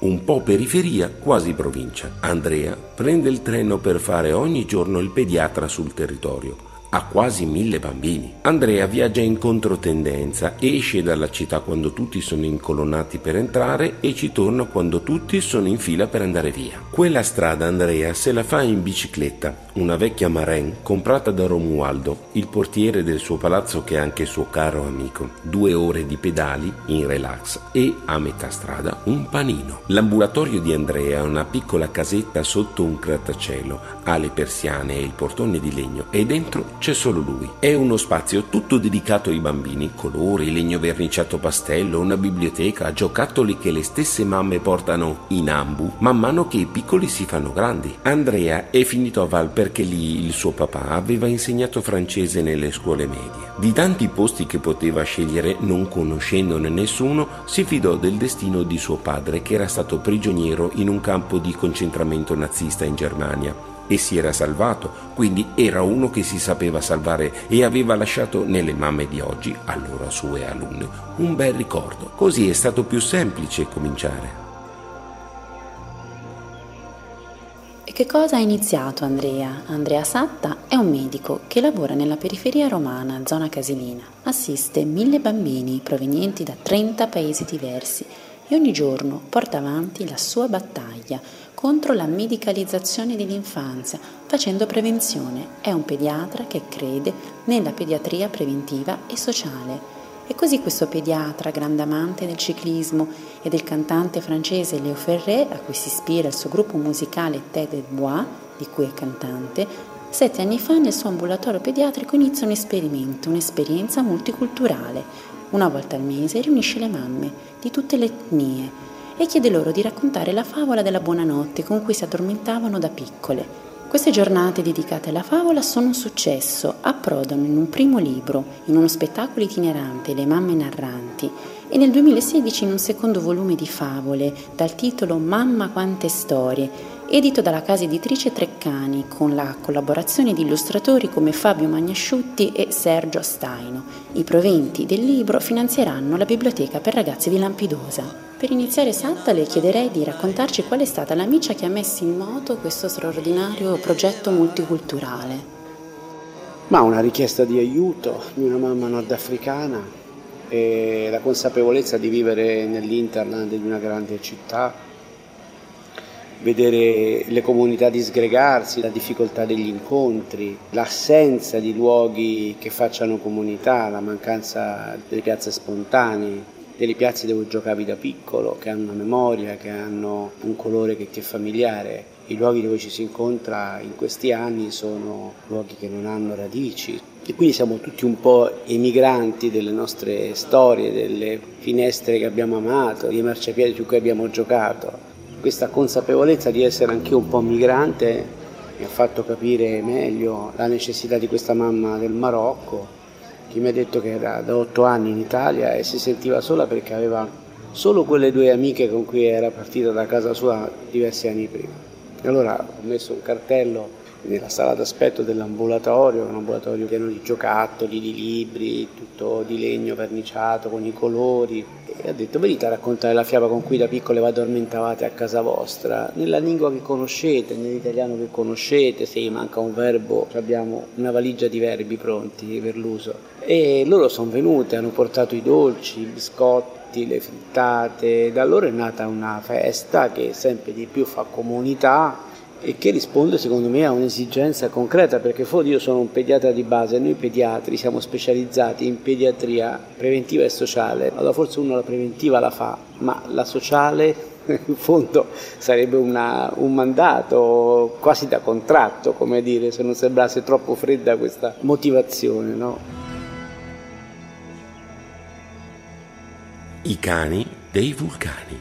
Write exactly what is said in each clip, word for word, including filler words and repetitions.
un po' periferia, quasi provincia. Andrea prende il treno per fare ogni giorno il pediatra sul territorio. Ha quasi mille bambini. Andrea viaggia in controtendenza, esce dalla città quando tutti sono incolonnati per entrare e ci torna quando tutti sono in fila per andare via. Quella strada Andrea se la fa in bicicletta, una vecchia Marin comprata da Romualdo, il portiere del suo palazzo che è anche suo caro amico. Due ore di pedali in relax e a metà strada un panino. L'ambulatorio di Andrea è una piccola casetta sotto un grattacielo, ha le persiane e il portone di legno e dentro c'è solo lui. È uno spazio tutto dedicato ai bambini, colori, legno verniciato pastello, una biblioteca, giocattoli che le stesse mamme portano in ambu man mano che i piccoli si fanno grandi. Andrea è finito a Val perché lì il suo papà aveva insegnato francese nelle scuole medie. Di tanti posti che poteva scegliere, non conoscendone nessuno, si fidò del destino di suo padre che era stato prigioniero in un campo di concentramento nazista in Germania. E si era salvato, quindi era uno che si sapeva salvare e aveva lasciato nelle mamme di oggi, allora sue alunne, un bel ricordo. Così è stato più semplice cominciare. E che cosa ha iniziato Andrea? Andrea Satta è un medico che lavora nella periferia romana, zona Casilina. Assiste mille bambini provenienti da trenta paesi diversi e ogni giorno porta avanti la sua battaglia contro la medicalizzazione dell'infanzia, facendo prevenzione. È un pediatra che crede nella pediatria preventiva e sociale. E così questo pediatra, grande amante del ciclismo e del cantante francese Léo Ferré, a cui si ispira il suo gruppo musicale Tête de Bois, di cui è cantante, sette anni fa nel suo ambulatorio pediatrico inizia un esperimento, un'esperienza multiculturale. Una volta al mese riunisce le mamme di tutte le etnie e chiede loro di raccontare la favola della buonanotte con cui si addormentavano da piccole. Queste giornate dedicate alla favola sono un successo, approdano in un primo libro, in uno spettacolo itinerante, Le mamme narranti, e nel duemilasedici in un secondo volume di favole dal titolo Mamma quante storie, edito dalla casa editrice Treccani con la collaborazione di illustratori come Fabio Magnasciutti e Sergio Staino. I proventi del libro finanzieranno la biblioteca per ragazzi di Lampedusa. Per iniziare Satta le chiederei di raccontarci qual è stata la miccia che ha messo in moto questo straordinario progetto multiculturale. Ma una richiesta di aiuto di una mamma nordafricana e la consapevolezza di vivere nell'interland di una grande città, vedere le comunità disgregarsi, la difficoltà degli incontri, l'assenza di luoghi che facciano comunità, la mancanza delle piazze spontanee, delle piazze dove giocavi da piccolo, che hanno una memoria, che hanno un colore che ti è familiare. I luoghi dove ci si incontra in questi anni sono luoghi che non hanno radici e quindi siamo tutti un po' emigranti delle nostre storie, delle finestre che abbiamo amato, dei marciapiedi su cui abbiamo giocato. Questa consapevolezza di essere anche un po' migrante mi ha fatto capire meglio la necessità di questa mamma del Marocco, che mi ha detto che era da otto anni in Italia e si sentiva sola perché aveva solo quelle due amiche con cui era partita da casa sua diversi anni prima. E allora ho messo un cartello nella sala d'aspetto dell'ambulatorio, un ambulatorio pieno di giocattoli, di libri, tutto di legno verniciato con i colori, e ho detto: venite a raccontare la fiaba con cui da piccole vi addormentavate a casa vostra, nella lingua che conoscete, nell'italiano che conoscete. Se manca un verbo abbiamo una valigia di verbi pronti per l'uso. E loro sono venute, hanno portato i dolci, i biscotti, le frittate. Da allora è nata una festa che sempre di più fa comunità e che risponde secondo me a un'esigenza concreta, perché fuori io sono un pediatra di base e noi pediatri siamo specializzati in pediatria preventiva e sociale. Allora forse uno la preventiva la fa, ma la sociale in fondo sarebbe una, un mandato quasi da contratto, come dire, se non sembrasse troppo fredda questa motivazione, no? I cani dei vulcani.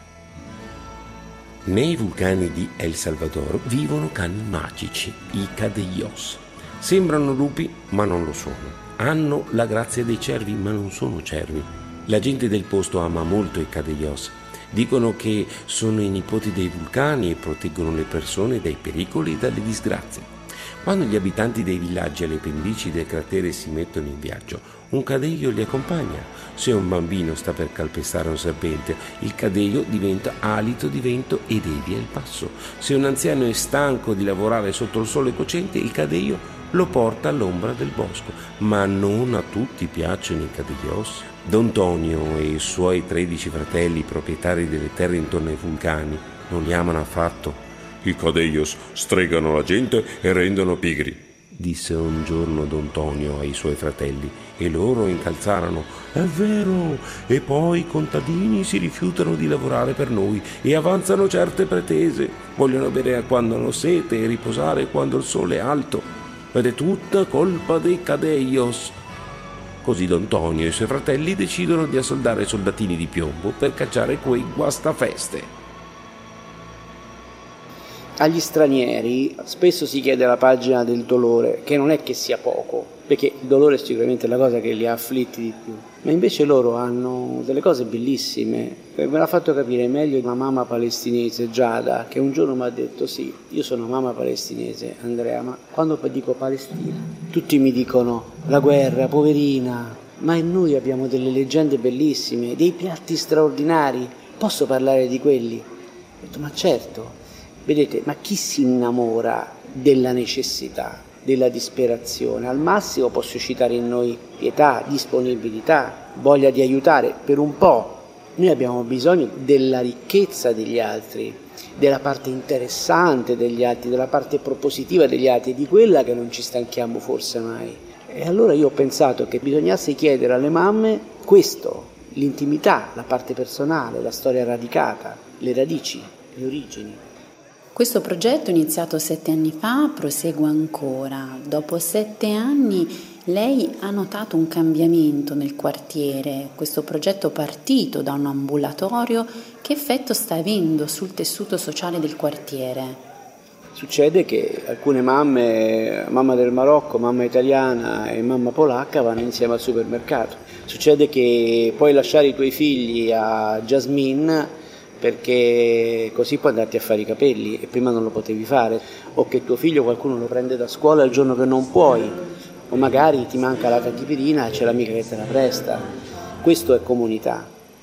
Nei vulcani di El Salvador vivono cani magici, i Cadellos. Sembrano lupi, ma non lo sono. Hanno la grazia dei cervi, ma non sono cervi. La gente del posto ama molto i Cadellos. Dicono che sono i nipoti dei vulcani e proteggono le persone dai pericoli e dalle disgrazie. Quando gli abitanti dei villaggi alle pendici del cratere si mettono in viaggio, un cadeio li accompagna. Se un bambino sta per calpestare un serpente, il cadeio diventa alito di vento e devia il passo. Se un anziano è stanco di lavorare sotto il sole cocente, il cadeio lo porta all'ombra del bosco. Ma non a tutti piacciono i cadeios. Don Tonio e i suoi tredici fratelli, proprietari delle terre intorno ai vulcani, non li amano affatto. I cadeios stregano la gente e rendono pigri, disse un giorno Don Tonio ai suoi fratelli, e loro incalzarono: è vero, e poi i contadini si rifiutano di lavorare per noi e avanzano certe pretese, vogliono bere quando hanno sete e riposare quando il sole è alto, ed è tutta colpa dei cadeios. Così Don Tonio e i suoi fratelli decidono di assoldare soldatini di piombo per cacciare quei guastafeste. Agli stranieri spesso si chiede la pagina del dolore, che non è che sia poco, perché il dolore è sicuramente la cosa che li ha afflitti di più, ma invece loro hanno delle cose bellissime. Me l'ha fatto capire meglio una mamma palestinese, Giada, che un giorno mi ha detto: sì, io sono mamma palestinese, Andrea, ma quando poi dico Palestina tutti mi dicono la guerra, poverina, ma noi abbiamo delle leggende bellissime, dei piatti straordinari, posso parlare di quelli? Ho detto: ma certo. Vedete, ma chi si innamora della necessità, della disperazione? Al massimo può suscitare in noi pietà, disponibilità, voglia di aiutare per un po'. Noi abbiamo bisogno della ricchezza degli altri, della parte interessante degli altri, della parte propositiva degli altri, di quella che non ci stanchiamo forse mai. E allora io ho pensato che bisognasse chiedere alle mamme questo, l'intimità, la parte personale, la storia radicata, le radici, le origini. Questo progetto, iniziato sette anni fa, prosegue ancora. Dopo sette anni lei ha notato un cambiamento nel quartiere. Questo progetto, partito da un ambulatorio, che effetto sta avendo sul tessuto sociale del quartiere? Succede che alcune mamme, mamma del Marocco, mamma italiana e mamma polacca, vanno insieme al supermercato. Succede che puoi lasciare i tuoi figli a Jasmine perché così puoi andarti a fare i capelli e prima non lo potevi fare, o che tuo figlio qualcuno lo prende da scuola il giorno che non puoi, o magari ti manca la tachipirina e c'è l'amica che te la presta. Questo è comunità.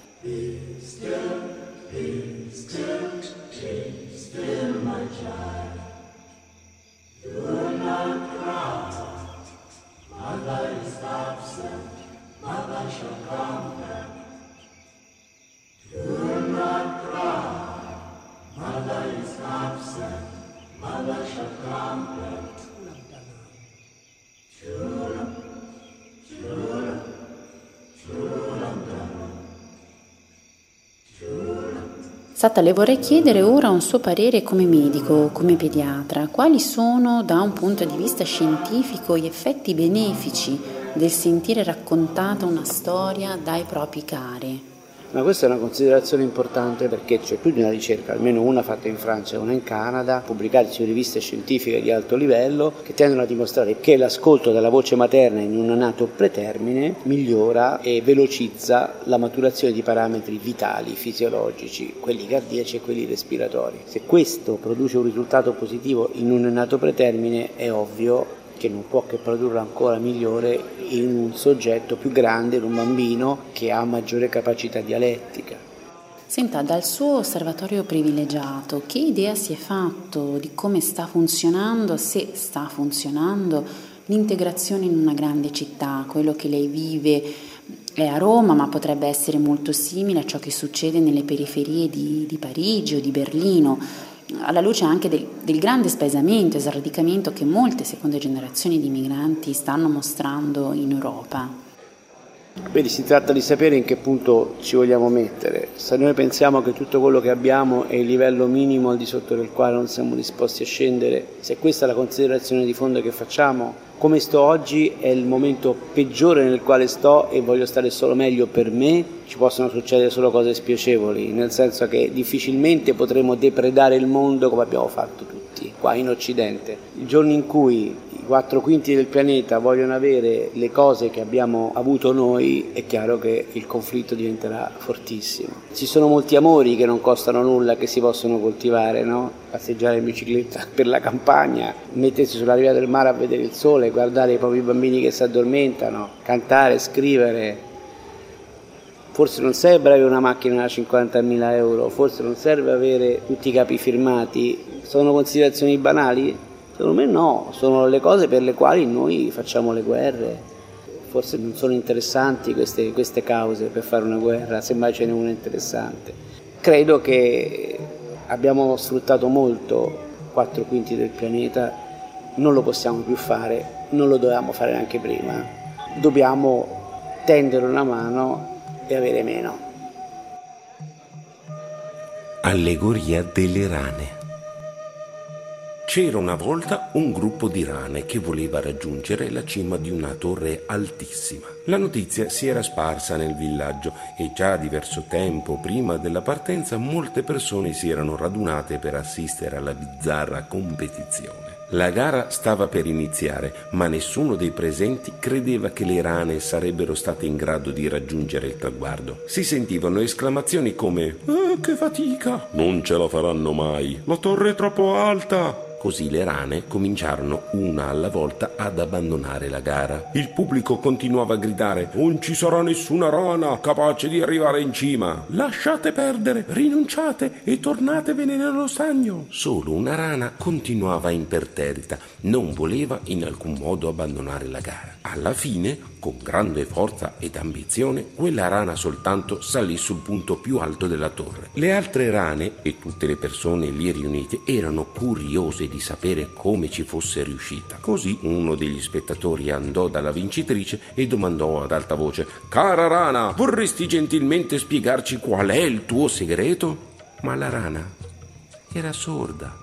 Satta, le vorrei chiedere ora un suo parere come medico, come pediatra. Quali sono, da un punto di vista scientifico, gli effetti benefici del sentire raccontata una storia dai propri cari? Ma questa è una considerazione importante, perché c'è più di una ricerca, almeno una fatta in Francia e una in Canada, pubblicate su riviste scientifiche di alto livello, che tendono a dimostrare che l'ascolto della voce materna in un neonato pretermine migliora e velocizza la maturazione di parametri vitali, fisiologici, quelli cardiaci e quelli respiratori. Se questo produce un risultato positivo in un neonato pretermine, è ovvio che non può che produrre ancora migliore in un soggetto più grande, in un bambino che ha maggiore capacità dialettica. Senta, dal suo osservatorio privilegiato, che idea si è fatto di come sta funzionando, se sta funzionando, l'integrazione in una grande città? Quello che lei vive è a Roma, ma potrebbe essere molto simile a ciò che succede nelle periferie di, di Parigi o di Berlino, alla luce anche del, del grande spaesamento e sradicamento che molte seconde generazioni di migranti stanno mostrando in Europa. Vedi, si tratta di sapere in che punto ci vogliamo mettere. Se noi pensiamo che tutto quello che abbiamo è il livello minimo al di sotto del quale non siamo disposti a scendere, se questa è la considerazione di fondo che facciamo, come sto oggi è il momento peggiore nel quale sto e voglio stare solo meglio per me, ci possono succedere solo cose spiacevoli, nel senso che difficilmente potremo depredare il mondo come abbiamo fatto tutti qua in Occidente. Il giorno in cui quattro quinti del pianeta vogliono avere le cose che abbiamo avuto noi, è chiaro che il conflitto diventerà fortissimo. Ci sono molti amori che non costano nulla, che si possono coltivare, no? Passeggiare in bicicletta per la campagna, mettersi sulla riva del mare a vedere il sole, guardare i propri bambini che si addormentano, cantare, scrivere. Forse non serve avere una macchina da cinquantamila euro, forse non serve avere tutti i capi firmati. Sono considerazioni banali? Secondo me no, sono le cose per le quali noi facciamo le guerre. Forse non sono interessanti queste, queste cause per fare una guerra, semmai ce n'è una interessante. Credo che abbiamo sfruttato molto quattro quinti del pianeta, non lo possiamo più fare, non lo dovevamo fare neanche prima. Dobbiamo tendere una mano e avere meno. Allegoria delle rane. C'era una volta un gruppo di rane che voleva raggiungere la cima di una torre altissima. La notizia si era sparsa nel villaggio e già diverso tempo prima della partenza molte persone si erano radunate per assistere alla bizzarra competizione. La gara stava per iniziare, ma nessuno dei presenti credeva che le rane sarebbero state in grado di raggiungere il traguardo. Si sentivano esclamazioni come «Eh, che fatica! Non ce la faranno mai! La torre è troppo alta!» Così le rane cominciarono una alla volta ad abbandonare la gara. Il pubblico continuava a gridare «Non ci sarà nessuna rana capace di arrivare in cima! Lasciate perdere, rinunciate e tornatevene nello stagno!» Solo una rana continuava imperterrita, non voleva in alcun modo abbandonare la gara. Alla fine, con grande forza ed ambizione, quella rana soltanto salì sul punto più alto della torre. Le altre rane e tutte le persone lì riunite erano curiose di sapere come ci fosse riuscita. Così uno degli spettatori andò dalla vincitrice e domandò ad alta voce «Cara rana, vorresti gentilmente spiegarci qual è il tuo segreto?» Ma la rana era sorda.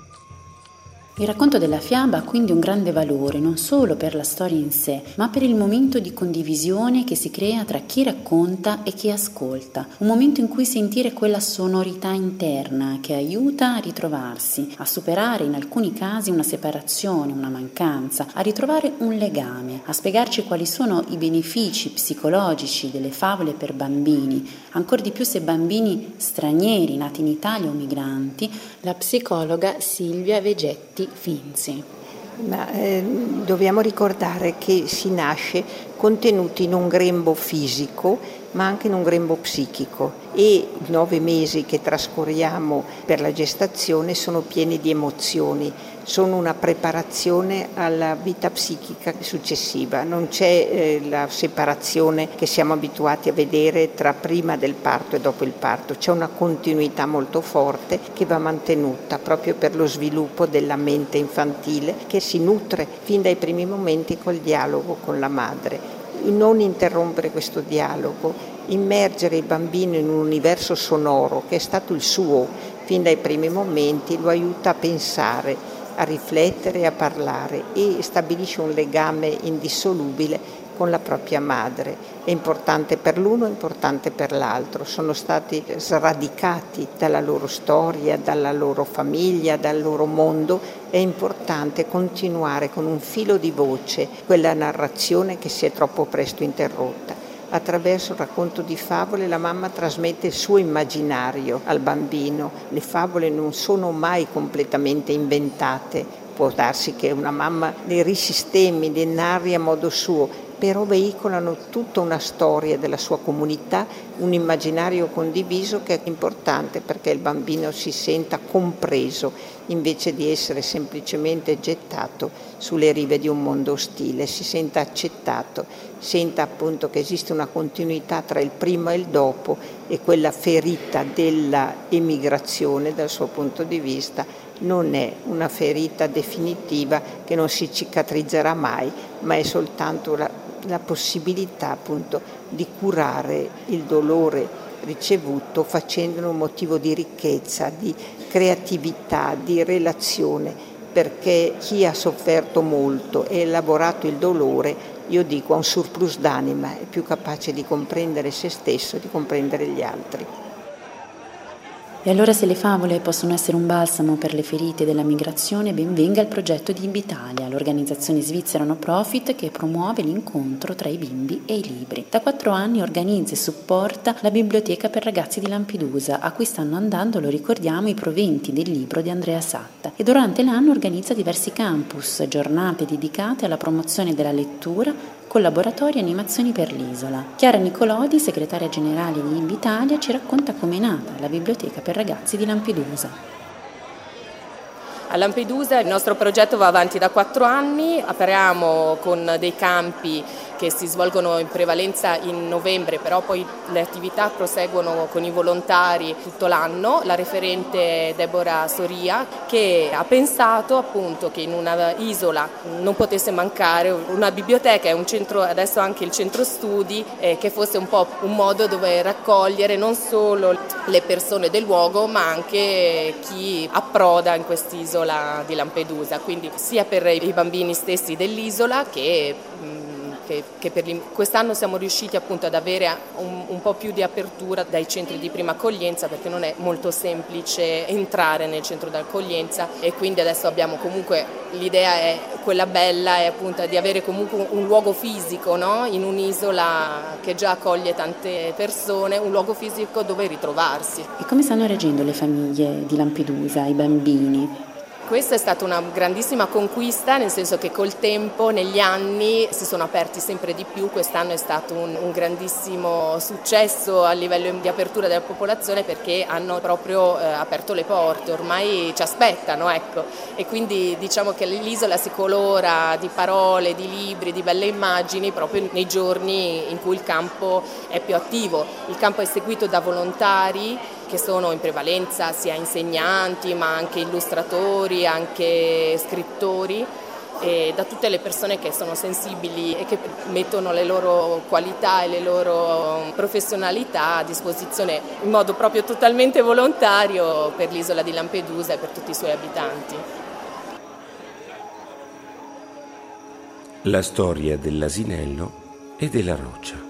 Il racconto della fiaba ha quindi un grande valore non solo per la storia in sé, ma per il momento di condivisione che si crea tra chi racconta e chi ascolta, un momento in cui sentire quella sonorità interna che aiuta a ritrovarsi, a superare in alcuni casi una separazione, una mancanza, a ritrovare un legame, a spiegarci quali sono i benefici psicologici delle favole per bambini, ancor di più se bambini stranieri nati in Italia o migranti, la psicologa Silvia Vegetti Finzi. Ma, eh, dobbiamo ricordare che si nasce contenuti in un grembo fisico ma anche in un grembo psichico e i nove mesi che trascorriamo per la gestazione sono pieni di emozioni, sono una preparazione alla vita psichica successiva, non c'è eh, la separazione che siamo abituati a vedere tra prima del parto e dopo il parto, c'è una continuità molto forte che va mantenuta proprio per lo sviluppo della mente infantile che si nutre fin dai primi momenti col dialogo con la madre. Non interrompere questo dialogo, immergere il bambino in un universo sonoro che è stato il suo fin dai primi momenti, lo aiuta a pensare, a riflettere e a parlare e stabilisce un legame indissolubile con la propria madre. È importante per l'uno, è importante per l'altro. Sono stati sradicati dalla loro storia, dalla loro famiglia, dal loro mondo. È importante continuare con un filo di voce quella narrazione che si è troppo presto interrotta. Attraverso il racconto di favole la mamma trasmette il suo immaginario al bambino. Le favole non sono mai completamente inventate. Può darsi che una mamma le risistemi, le narri a modo suo, però veicolano tutta una storia della sua comunità, un immaginario condiviso che è importante perché il bambino si senta compreso invece di essere semplicemente gettato sulle rive di un mondo ostile, si senta accettato, senta appunto che esiste una continuità tra il prima e il dopo e quella ferita della emigrazione dal suo punto di vista non è una ferita definitiva che non si cicatrizzerà mai, ma è soltanto la, la possibilità appunto di curare il dolore ricevuto facendone un motivo di ricchezza, di creatività, di relazione, perché chi ha sofferto molto e elaborato il dolore, io dico, ha un surplus d'anima, è più capace di comprendere se stesso e di comprendere gli altri. E allora se le favole possono essere un balsamo per le ferite della migrazione, ben venga il progetto di Invitalia, l'organizzazione svizzera no profit che promuove l'incontro tra i bimbi e i libri. Da quattro anni organizza e supporta la biblioteca per ragazzi di Lampedusa, a cui stanno andando, lo ricordiamo, i proventi del libro di Andrea Satta. E durante l'anno organizza diversi campus, giornate dedicate alla promozione della lettura, collaboratori e animazioni per l'isola. Chiara Nicolodi, segretaria generale di Invitalia, ci racconta com'è nata la biblioteca per ragazzi di Lampedusa. A Lampedusa il nostro progetto va avanti da quattro anni, operiamo con dei campi che si svolgono in prevalenza in novembre, però poi le attività proseguono con i volontari tutto l'anno. La referente Deborah Soria, che ha pensato appunto che in una isola non potesse mancare una biblioteca e un centro, adesso anche il centro studi, eh, che fosse un po' un modo dove raccogliere non solo le persone del luogo ma anche chi approda in quest'isola di Lampedusa, quindi sia per i bambini stessi dell'isola che Che, che per quest'anno siamo riusciti appunto ad avere un, un po' più di apertura dai centri di prima accoglienza, perché non è molto semplice entrare nel centro d'accoglienza, e quindi adesso abbiamo comunque, l'idea è quella bella, è appunto di avere comunque un luogo fisico, no? In un'isola che già accoglie tante persone, un luogo fisico dove ritrovarsi. E come stanno reagendo le famiglie di Lampedusa, i bambini? Questa è stata una grandissima conquista, nel senso che col tempo, negli anni, si sono aperti sempre di più. Quest'anno è stato un, un grandissimo successo a livello di apertura della popolazione, perché hanno proprio eh, aperto le porte, ormai ci aspettano, ecco. E quindi diciamo che l'isola si colora di parole, di libri, di belle immagini proprio nei giorni in cui il campo è più attivo. Il campo è seguito da volontari che sono in prevalenza sia insegnanti ma anche illustratori, anche scrittori, e da tutte le persone che sono sensibili e che mettono le loro qualità e le loro professionalità a disposizione in modo proprio totalmente volontario per l'isola di Lampedusa e per tutti i suoi abitanti. La storia dell'asinello e della roccia.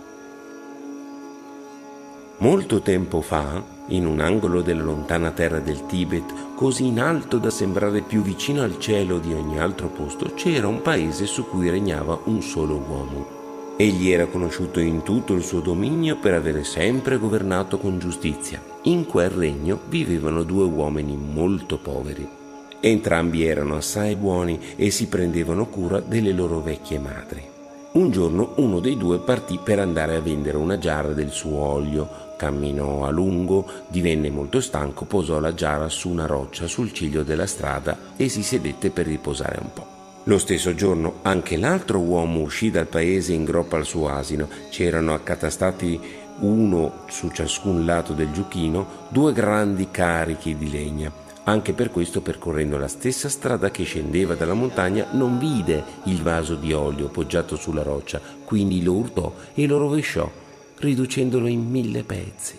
Molto tempo fa, in un angolo della lontana terra del Tibet, così in alto da sembrare più vicino al cielo di ogni altro posto, c'era un paese su cui regnava un solo uomo. Egli era conosciuto in tutto il suo dominio per avere sempre governato con giustizia. In quel regno vivevano due uomini molto poveri. Entrambi erano assai buoni e si prendevano cura delle loro vecchie madri. Un giorno uno dei due partì per andare a vendere una giara del suo olio. Camminò a lungo, divenne molto stanco, posò la giara su una roccia sul ciglio della strada e si sedette per riposare un po'. Lo stesso giorno anche l'altro uomo uscì dal paese in groppa al suo asino. C'erano accatastati, uno su ciascun lato del giuchino, due grandi carichi di legna. Anche per questo, percorrendo la stessa strada che scendeva dalla montagna, non vide il vaso di olio poggiato sulla roccia, quindi lo urtò e lo rovesciò, riducendolo in mille pezzi.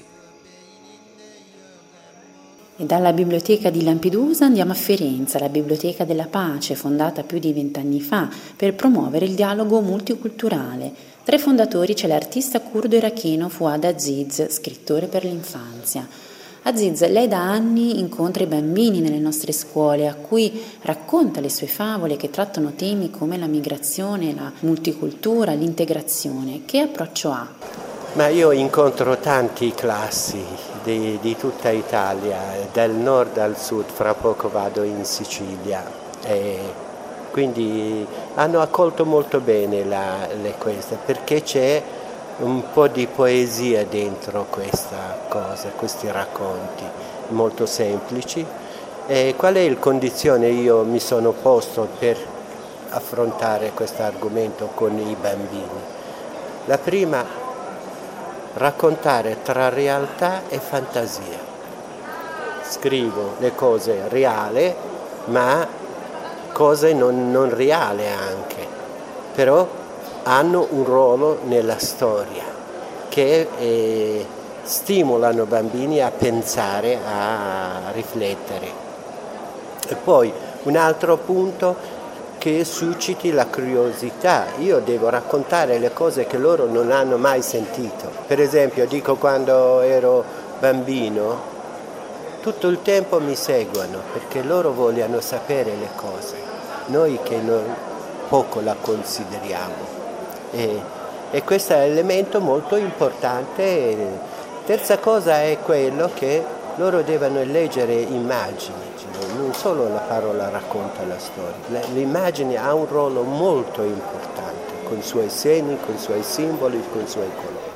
E dalla biblioteca di Lampedusa andiamo a Firenze, la Biblioteca della Pace, fondata più di vent'anni fa per promuovere il dialogo multiculturale. Tra i fondatori c'è l'artista curdo iracheno Fouad Aziz, scrittore per l'infanzia. Aziz, lei da anni incontra i bambini nelle nostre scuole, a cui racconta le sue favole che trattano temi come la migrazione, la multicultura, l'integrazione. Che approccio ha? Ma io incontro tanti classi di, di tutta Italia, dal nord al sud, fra poco vado in Sicilia, e quindi hanno accolto molto bene la, le queste, perché c'è un po' di poesia dentro questa cosa, questi racconti molto semplici. E qual è il condizione io mi sono posto per affrontare questo argomento con i bambini? La prima, raccontare tra realtà e fantasia. Scrivo le cose reali, ma cose non, non reali anche, però hanno un ruolo nella storia che eh, stimolano i bambini a pensare, a riflettere. E poi un altro punto, che susciti la curiosità. Io devo raccontare le cose che loro non hanno mai sentito. Per esempio, dico, quando ero bambino tutto il tempo mi seguono perché loro vogliono sapere le cose, noi che non, poco la consideriamo. E, e questo è un elemento molto importante. Terza cosa è quello che loro devono leggere immagini, cioè non solo la parola racconta la storia, l'immagine ha un ruolo molto importante con i suoi segni, con i suoi simboli, con i suoi colori.